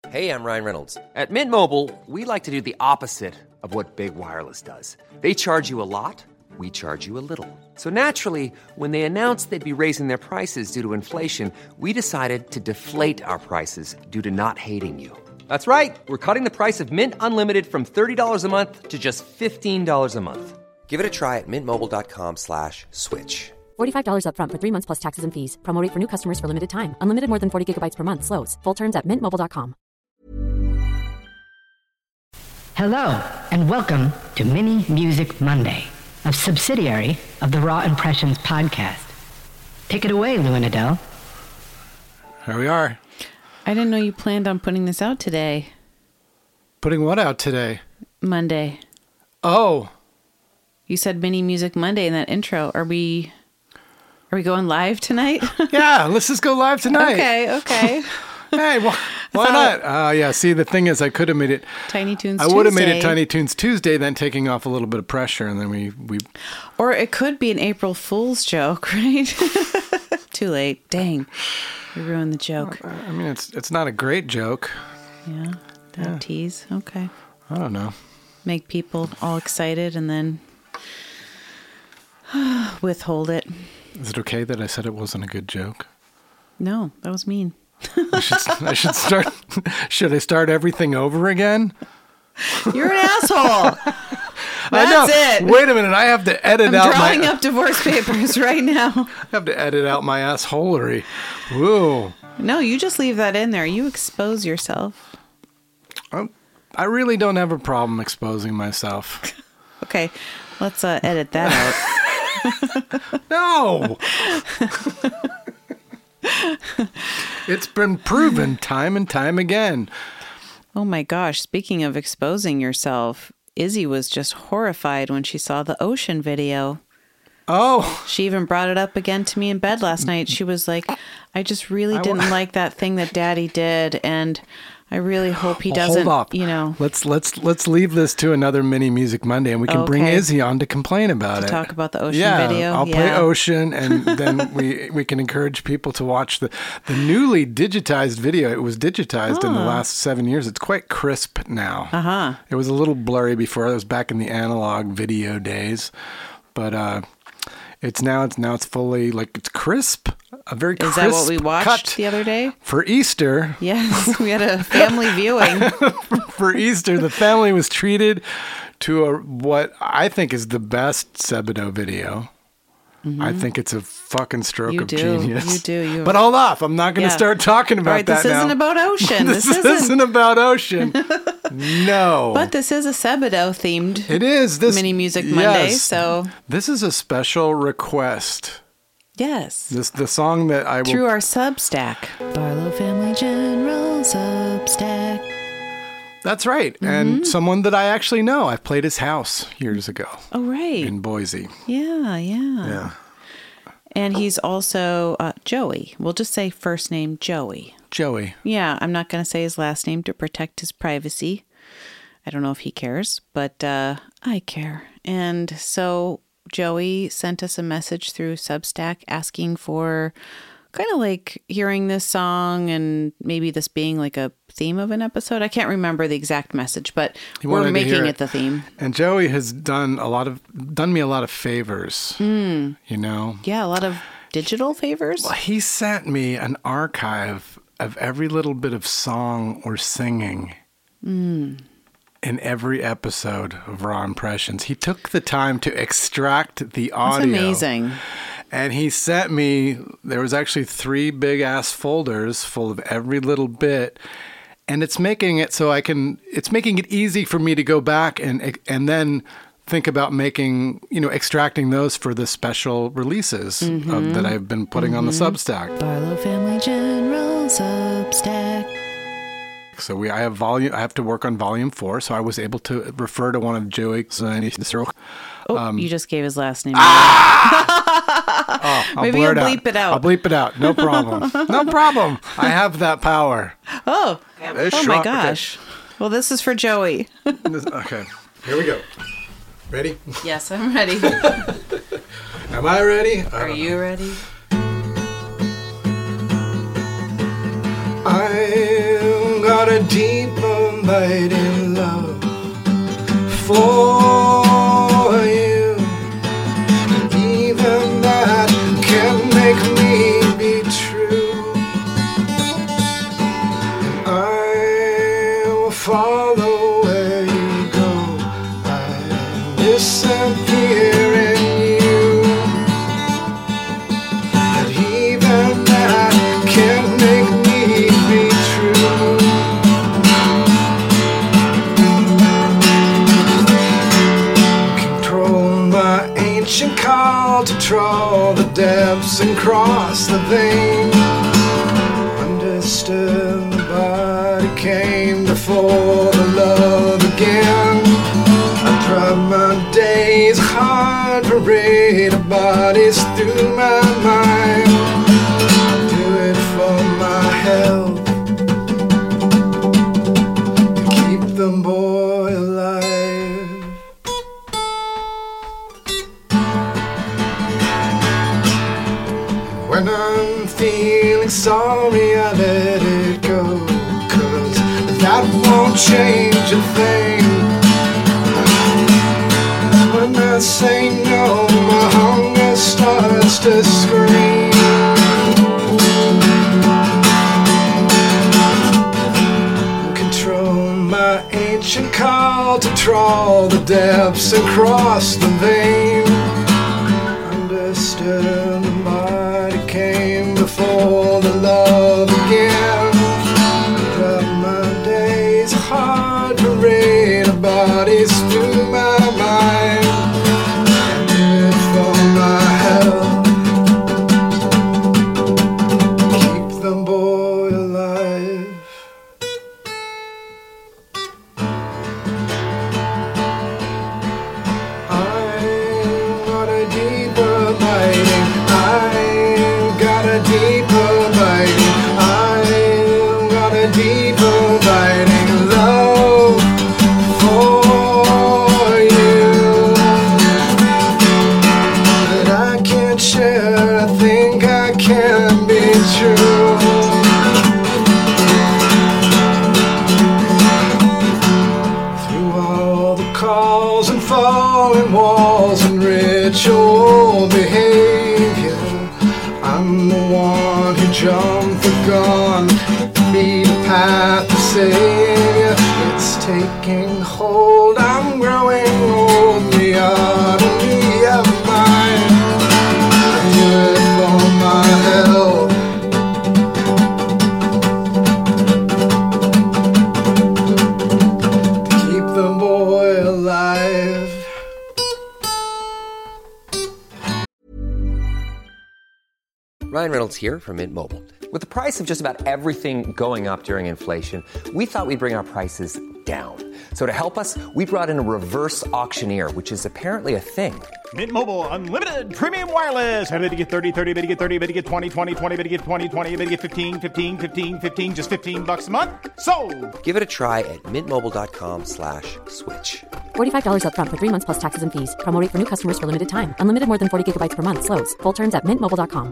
Hey, I'm Ryan Reynolds. At Mint Mobile, we like to do the opposite of what Big Wireless does. They charge you a lot, we charge you a little. So naturally, when they announced they'd be raising their prices due to inflation, we decided to deflate our prices due to not hating you. That's right. We're cutting the price of Mint Unlimited from $30 a month to just $15 a month. Give it a try at mintmobile.com/switch. $45 up front for 3 months plus taxes and fees. Promo rate for new customers for limited time. Unlimited more than 40 gigabytes per month. Slows full terms at mintmobile.com. Hello, and welcome to Mini Music Monday, a subsidiary of the Raw Impressions podcast. Take it away, Lou and Adele. Here we are. I didn't know you planned on putting this out today. Putting what out today? Monday. Oh. You said Mini Music Monday in that intro. Are we going live tonight? Yeah, let's just go live tonight. Okay. Hey, why not? Yeah, see, the thing is, I could have made it... Tiny Toons I Tuesday. would have made it Tiny Toons Tuesday, then taking off a little bit of pressure, and then we... Or it could be an April Fool's joke, right? Too late. Dang. We ruined the joke. I mean, it's not a great joke. Yeah, that tease. Okay. I don't know. Make people all excited and then withhold it. Is it okay that I said it wasn't a good joke? No, that was mean. I should start... Should I start everything over again? You're an asshole. I know. That's it. Wait a minute. I have to edit out my... I'm drawing up divorce papers right now. I have to edit out my assholery. Whoa. No, you just leave that in there. You expose yourself. I really don't have a problem exposing myself. Okay, let's edit that out. No. It's been proven time and time again. Oh my gosh, speaking of exposing yourself, Izzy was just horrified when she saw the ocean video. Oh. She even brought it up again to me in bed last night. She was like, I just really didn't like that thing that Daddy did, and I really hope he doesn't, Hold up. you know. Let's leave this to another Mini Music Monday, and we can bring Izzy on to complain about it. Talk about the ocean video. I'll play Ocean, and then we can encourage people to watch the newly digitized video. It was digitized in the last 7 years. It's quite crisp now. Uh-huh. It was a little blurry before. It was back in the analog video days, but it's fully, like, it's crisp. A very crisp cut. Is that what we watched cut the other day? For Easter. Yes, we had a family viewing. For Easter, the family was treated to what I think is the best Sebadoh video. Mm-hmm. I think it's a fucking stroke of genius. You do. But hold off. I'm not going to start talking about that now. This isn't about Ocean. This isn't about Ocean. No. But this is a Sebadoh themed. It is. Mini Music Monday. Yes. So this is a special request. Yes. The song that I will... Through our Substack. Barlow Family General Substack. That's right. Mm-hmm. And someone that I actually know. I played his house years ago. Oh, right. In Boise. Yeah. And he's also Joey. We'll just say first name Joey. Joey. Yeah, I'm not going to say his last name to protect his privacy. I don't know if he cares, but I care. And so Joey sent us a message through Substack asking for kind of like hearing this song and maybe this being like a theme of an episode. I can't remember the exact message, but we're making it the theme. And Joey has done me a lot of favors, you know? Yeah, a lot of digital favors. Well, he sent me an archive of every little bit of song or singing in every episode of Raw Impressions. He took the time to extract the audio. That's amazing. And he sent me, there was actually 3 big ass folders full of every little bit. And it's making it so it's making it easy for me to go back and then think about extracting those for the special releases that I've been putting on the Substack. Barlow Family General Substack. So I have to work on volume 4, so I was able to refer to one of Joey's. You just gave his last name. Maybe you'll bleep it out. I'll bleep it out. No problem. No problem. I have that power. Oh my gosh. Okay. Well, this is for Joey. Okay. Here we go. Ready? Yes, I'm ready. Am I ready? Are you ready? I got a a deep abiding love for you. Even that can make me be true. And I will follow where you go. I disappear in you. But even that can make me be true. Control my ancient call to trawl the depths and cross the vein. Understood the body came before the love again. I drive my days hard, parade of bodies through my mind. Do it for my health, to keep the boy alive. When I'm feeling sorry, I let it go, 'cause that won't change a thing. When I say no, my hunger starts to scream. Control my ancient call to trawl the depths and cross the vein. Understood the body came before the love again. Drive my days hard, parade of bodies through my mind. Do it for my health, keep the boy alive. I've got a deeper biting. I've got a deeper biting. I've got a deeper biting love for you that I can't share. I think I can be true. Through all the calls and falling walls and ritual behavior, I'm the one who jumped the gun, be the path to savior. It's taking hold, I'm growing old, the autonomy of mine. I do it for my health, to keep the boy alive. Ryan Reynolds here from Mint Mobile. With the price of just about everything going up during inflation, we thought we'd bring our prices down. So to help us, we brought in a reverse auctioneer, which is apparently a thing. Mint Mobile Unlimited Premium Wireless. How to get 30, 30, bit to get 30, bit to get 20, 20, 20, bit to get 20, 20, bit to get 15, 15, 15, 15, just $15 a month? Sold! Give it a try at mintmobile.com/switch. $45 up front for 3 months plus taxes and fees. Promo rate for new customers for limited time. Unlimited more than 40 gigabytes per month. Slows full terms at mintmobile.com.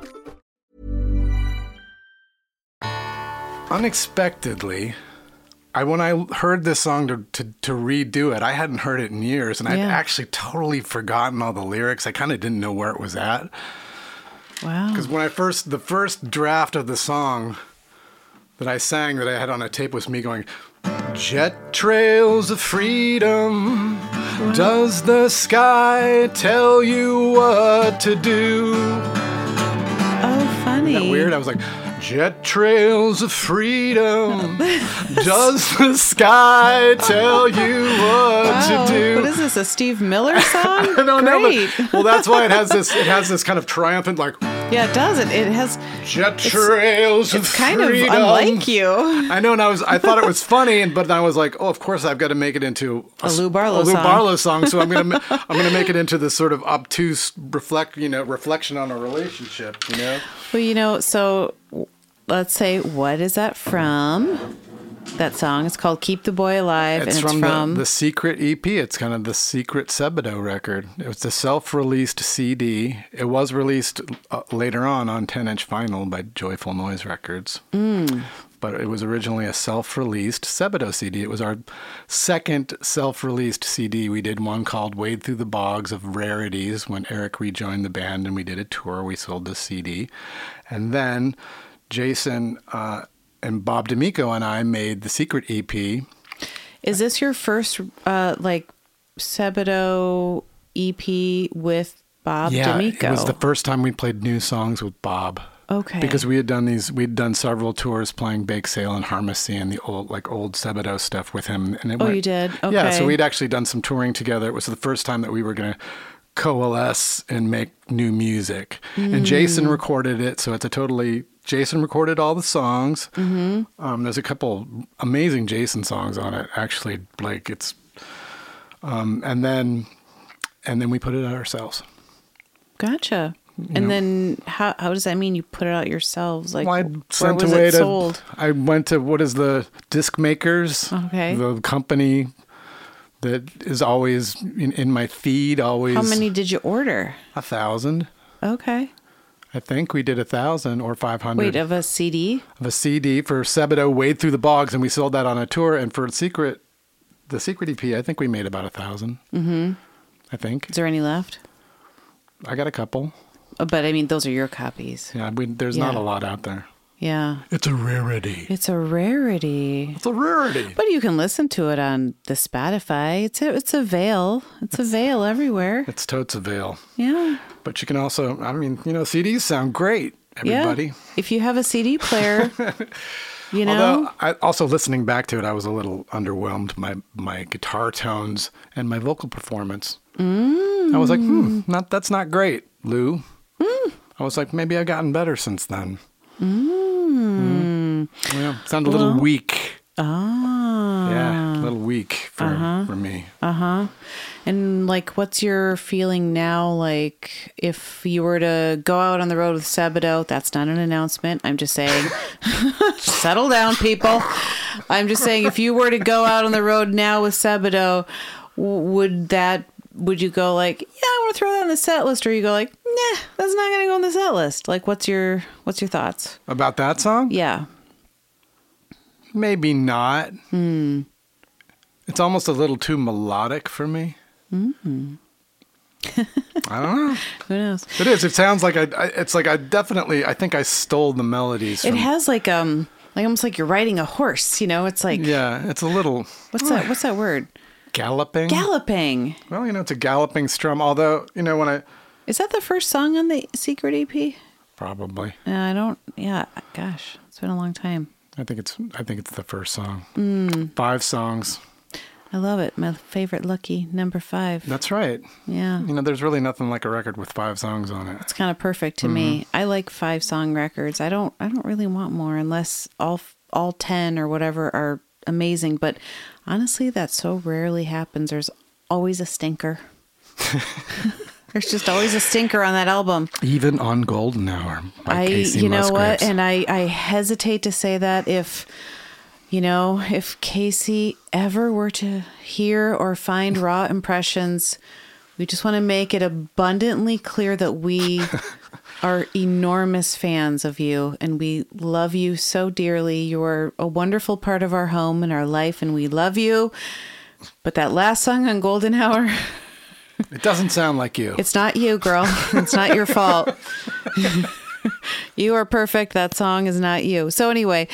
Unexpectedly, when I heard this song to redo it, I hadn't heard it in years, and I'd actually totally forgotten all the lyrics. I kind of didn't know where it was at. Wow. Because when the first draft of the song that I sang that I had on a tape was me going, jet trails of freedom, does the sky tell you what to do? Oh, funny. Isn't that weird? I was like, jet trails of freedom, does the sky tell you what to do? What is this, a Steve Miller song? I don't know, Great. but, well, that's why it has this kind of triumphant, like, Yeah, it does. It has jet trails of It's kind freedom. of unlike you. I know, and I thought it was funny, but I was like, oh, of course I've got to make it into A Lou Barlow song. So I'm gonna make it into this sort of obtuse reflection on a relationship. Well, so let's say, what is that from? That song. It's called "Keep the Boy Alive," It's and it's from the Secret EP. It's kind of the Secret Sebadoh record. It was a self-released CD. It was released later on 10-inch vinyl by Joyful Noise Records. But but it was originally a self-released Sebadoh CD. It was our second self-released CD. We did one called Wade Through the Bogs of Rarities when Eric rejoined the band, and we did a tour. We sold the CD. And then Jason and Bob D'Amico and I made the Secret EP. Is this your first Sebadoh EP with Bob D'Amico? It was the first time we played new songs with Bob. Okay. Because we'd done several tours playing Bake Sale and Harmacy and the old Sebadoh stuff with him. And you did? Okay. Yeah, so we'd actually done some touring together. It was the first time that we were going to coalesce and make new music. And Jason recorded it, so Jason recorded all the songs. Mm-hmm. There's a couple amazing Jason songs on it, actually. And then we put it out ourselves. Gotcha. And then how does that mean you put it out yourselves? Like, well, where was it sold? I went to what is the Disc Makers, the company that is always in my feed. Always. How many did you order? 1,000. Okay. I think we did 1,000 or 500. Wait, of a CD? Of a CD for Sebadoh, Wade Through the Bogs, and we sold that on a tour. And for the Secret EP, I think we made about 1,000. Mm-hmm. I think. Is there any left? I got a couple. But I mean, those are your copies. Yeah, there's not a lot out there. Yeah. It's a rarity. It's a rarity. It's a rarity. But you can listen to it on the Spotify. It's a veil. It's a veil everywhere. It's totes a veil. Yeah. But you can also, CDs sound great, everybody. Yeah. If you have a CD player, Although, also listening back to it, I was a little underwhelmed by my guitar tones and my vocal performance. I was like, that's not great, Lou. I was like, maybe I've gotten better since then. Yeah, sound a little weak. Yeah, a little weak for me. And what's your feeling now? Like, if you were to go out on the road with Sebadoh, that's not an announcement. I'm just saying, settle down, people. I'm just saying, if you were to go out on the road now with Sebadoh, would you go like, yeah, I want to throw that on the set list, or you go like, nah, that's not going to go on the set list? Like, what's your thoughts about that song? Yeah, maybe not. It's almost a little too melodic for me. I don't know. Who knows? It is. It sounds like I think I stole the melodies. It has like almost like you're riding a horse. It's like, yeah, it's a little. What's that word? Galloping. Well, it's a galloping strum. Although, Is that the first song on the Secret EP? Probably. I don't. Yeah. Gosh, it's been a long time. I think it's the first song. 5 songs. I love it. My favorite, Lucky, number 5. That's right. Yeah. There's really nothing like a record with 5 songs on it. It's kind of perfect to me. I like 5-song records. I don't really want more unless all 10 or whatever are amazing. But honestly, that so rarely happens. There's always a stinker. There's just always a stinker on that album. Even on Golden Hour by Casey Musgraves. What? And I hesitate to say that if Casey ever were to hear or find Raw Impressions, we just want to make it abundantly clear that we are enormous fans of you, and we love you so dearly. You're a wonderful part of our home and our life, and we love you. But that last song on Golden Hour... It doesn't sound like you. It's not you, girl. It's not your fault. You are perfect. That song is not you. So anyway,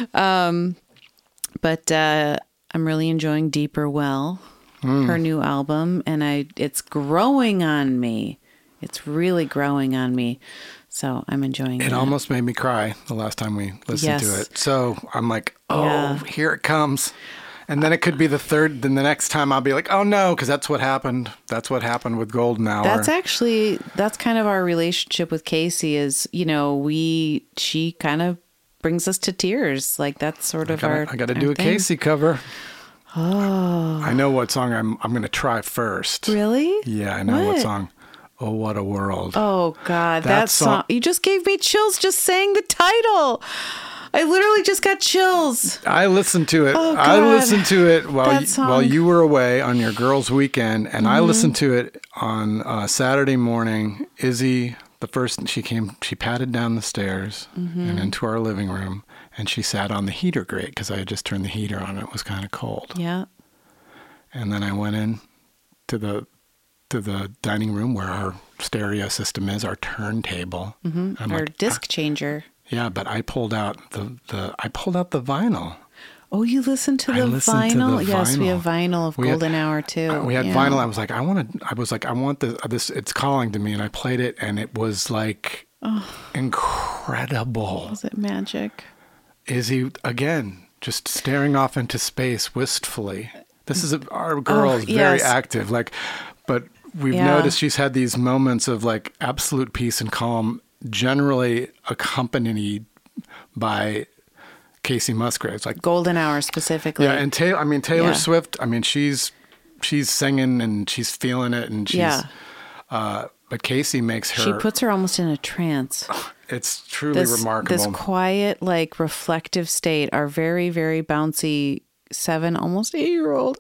but I'm really enjoying Deeper Well, her new album, and it's growing on me. It's really growing on me. So I'm enjoying it. It almost made me cry the last time we listened to it. So I'm like, here it comes. And then it could be then the next time I'll be like, oh no, because that's what happened. That's what happened with Golden Hour. That's kind of our relationship with Casey is, she kind of brings us to tears. Like that's sort of I got to do a thing. Casey cover. Oh. I know what song I'm going to try first. Really? Yeah, I know what song. Oh, What a World. Oh God, that song. You just gave me chills just saying the title. I literally just got chills. I listened to it. Oh, God. I listened to it while you were away on your girls' weekend, and I listened to it on Saturday morning. Izzy, she patted down the stairs and into our living room, And she sat on the heater grate because I had just turned the heater on. It was kind of cold. Yeah. And then I went in to the dining room where our stereo system is, our turntable. Mm-hmm. Our disc changer. Yeah, but I pulled out the vinyl. Oh, you listened to the vinyl? Yes, we have vinyl of Golden Hour too. We had vinyl. I was like, I want this. It's calling to me, and I played it, and it was like incredible. Was it magic? Izzy again, just staring off into space wistfully. This is our girl is very active, but we've noticed she's had these moments of like absolute peace and calm, generally accompanied by Casey Musgraves, like Golden Hour specifically. Yeah, and Taylor Swift. I mean, she's singing and she's feeling it, and she's. But Casey makes her. She puts her almost in a trance. It's truly remarkable. This quiet, like reflective state. Our very, very bouncy 7, almost 8-year-old.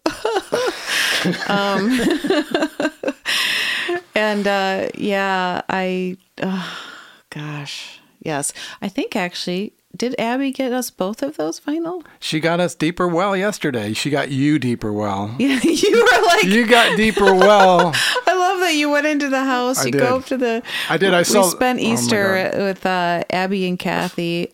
Gosh, yes. I think actually. Did Abby get us both of those vinyl? She got us Deeper Well yesterday. She got you Deeper Well. Yeah, you were like... You got Deeper Well. I love that you went into the house. You go up to the... I did. We spent Easter with Abby and Kathy.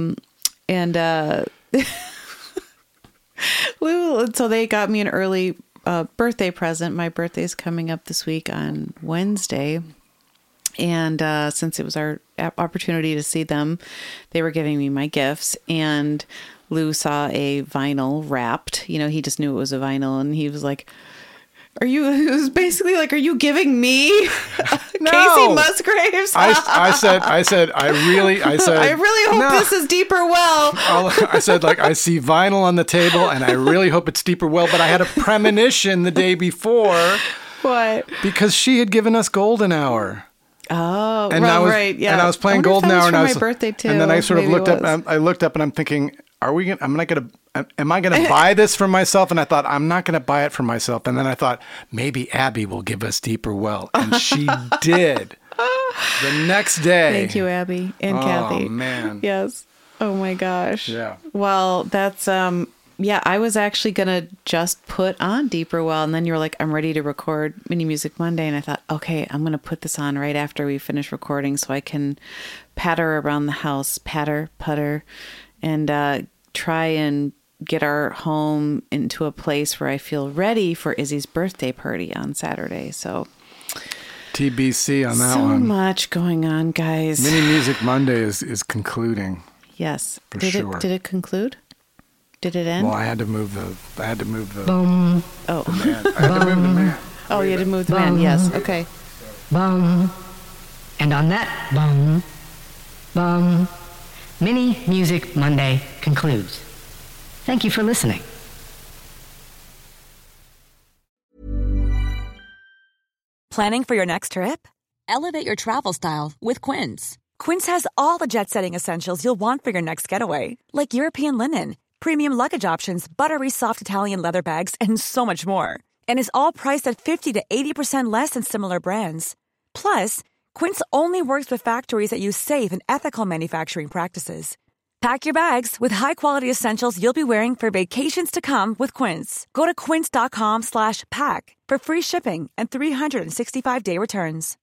So they got me an early birthday present. My birthday's coming up this week on Wednesday. And since it was our opportunity to see them, they were giving me my gifts. And Lou saw a vinyl wrapped. You know, he just knew it was a vinyl. And he was like, it was basically like, are you giving me Casey Musgraves? I said, I really hope this is Deeper Well. I said, like, I see vinyl on the table and I really hope it's Deeper Well. But I had a premonition the day before. What? Because she had given us Golden Hour. Oh, and right, yeah. And I was playing Golden Hour, and I was my birthday too. And then I sort of looked up. And I looked up, and I'm thinking, am I going to buy this for myself? And I thought, I'm not going to buy it for myself. And then I thought, maybe Abby will give us Deeper Well, and she did. The next day. Thank you, Abby and Kathy. Oh man. Yes. Oh my gosh. Yeah. Well, that's I was actually going to just put on Deeper Well, and then you were like, I'm ready to record Mini Music Monday. And I thought, okay, I'm going to put this on right after we finish recording so I can patter around the house, putter, and try and get our home into a place where I feel ready for Izzy's birthday party on Saturday. So TBC on that so one. So much going on, guys. Mini Music Monday is concluding. Yes. Did it conclude? Did it end? Well, I had to move the. Boom. Oh. The man. I had to move the man. Oh, you had to move the man. Yes. Okay. Bum. And on that bum, Mini Music Monday concludes. Thank you for listening. Planning for your next trip? Elevate your travel style with Quince. Quince has all the jet-setting essentials you'll want for your next getaway, like European linen, premium luggage options, buttery soft Italian leather bags, and so much more. And is all priced at 50 to 80% less than similar brands. Plus, Quince only works with factories that use safe and ethical manufacturing practices. Pack your bags with high-quality essentials you'll be wearing for vacations to come with Quince. Go to quince.com/pack for free shipping and 365-day returns.